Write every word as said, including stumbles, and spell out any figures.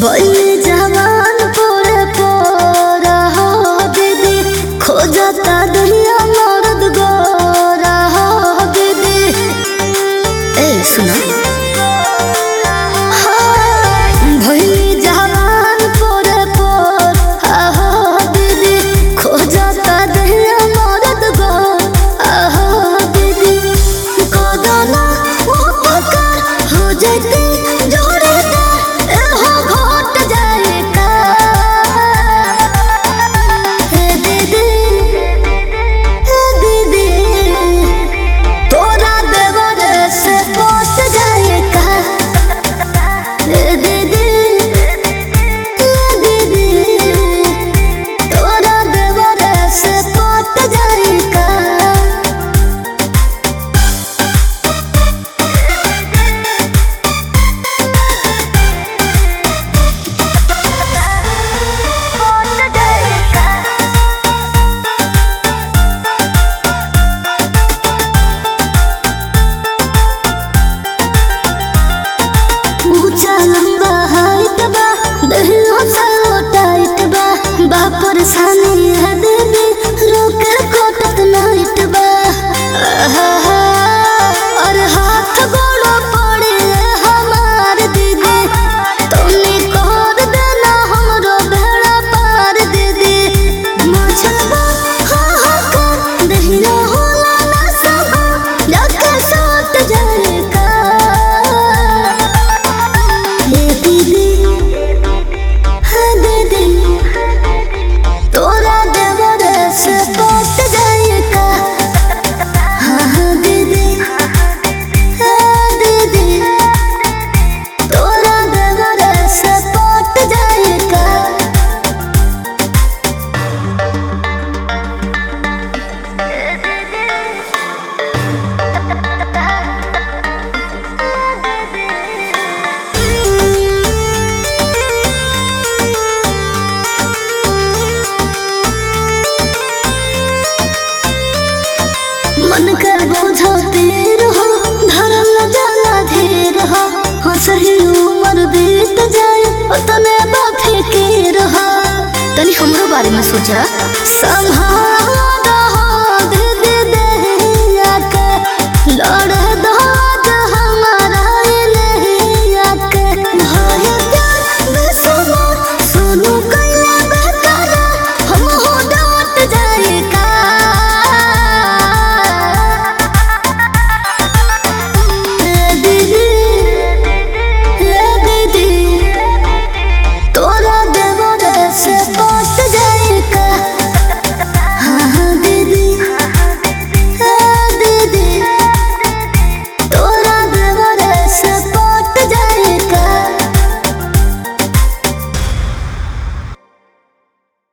भइली जवान पोरे पोरा हो दीदी, खोजता दुनिया मर्द गोरा हो दीदी। ए सुना भइली जवान पोरे पोरा हो दीदी, खोजता दुनिया मर्द गोरा हो दीदी। कोदना वो पकार हो जाती परेशानी है दीदी, रोके कोटत नाइट बा। और हाथ गोड़ो पड़े हमार दीदी, तुमने कर देना हमरो बेड़ा पार दीदी। मछलबा हाँ हाँ कर दहिया होला ना सहा, जाके सोत जाए का हे दीदी, हाँ दीदी तोरा देवरे से पट जाए का। हाँ हाँ दीदी, हाँ दीदी तोरा देवरे से पट जाए का। मन कर बोझो तीर हो, धरल जाला धीर हो, हो सही उम्र बीत जाए उतने बाफिकीर हो। तनी हमरो बारे में सोचा संभाल